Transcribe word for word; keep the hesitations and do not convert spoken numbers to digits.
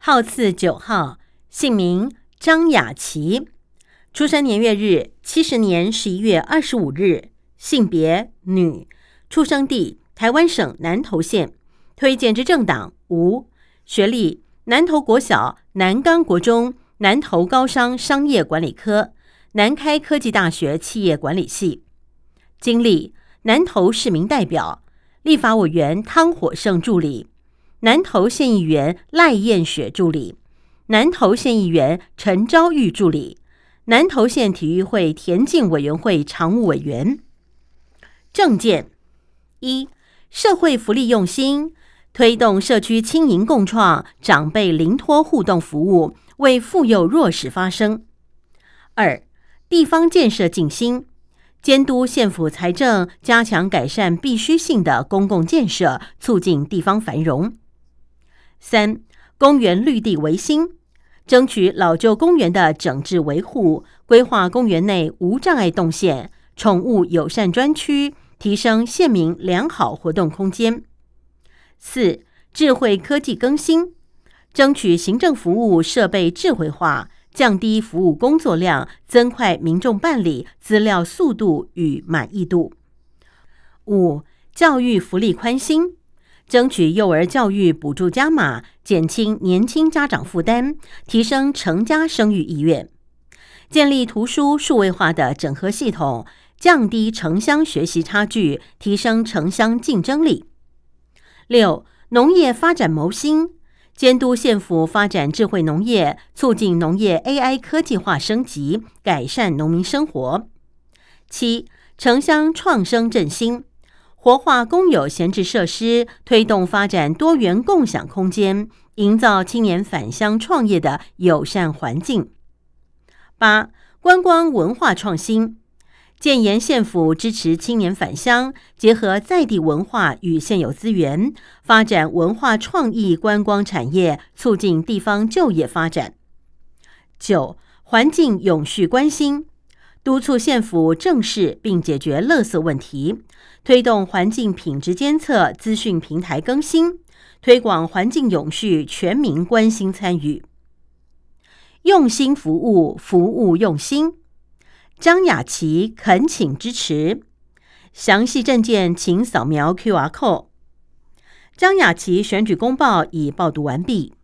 号次九号，姓名张雅琪，出生年月日七十年十一月二十五日，性别女，出生地台湾省南投县，推荐之政党无，学历南投国小、南冈国中、南投高商商业管理科、南开科技大学企业管理系。经历南投市民代表、立法委员汤火胜助理、南投县议员赖燕雪助理、南投县议员陈昭玉助理、南投县体育会田径委员会常务委员。政见一、社会福利用心，推动社区青银共创、长辈临托互动服务，为妇幼弱势发声。二、地方建设尽心，监督县府财政，加强改善必须性的公共建设，促进地方繁荣。三、公园绿地维新，争取老旧公园的整治维护，规划公园内无障碍动线、宠物友善专区，提升县民良好活动空间。四、智慧科技更新，争取行政服务设备智慧化，降低服务工作量，增快民众办理资料速度与满意度。五、教育福利宽心，争取幼儿教育补助加码，减轻年轻家长负担，提升成家生育意愿。建立图书数位化的整合系统，降低城乡学习差距，提升城乡竞争力。六、农业发展谋心，监督县府发展智慧农业，促进农业 A I 科技化升级，改善农民生活。七、城乡创生振兴，活化公有闲置设施，推动发展多元共享空间，营造青年返乡创业的友善环境。八、观光文化创新，建言县府支持青年返乡，结合在地文化与现有资源，发展文化创意观光产业，促进地方就业发展。九、环境永续关心，督促县府正视并解决垃圾问题，推动环境品质监测资讯平台更新，推广环境永续，全民关心参与。用心服务，服务用心。张雅琪恳请支持，详细政见请扫描 Q R code。张雅琪选举公报已报读完毕。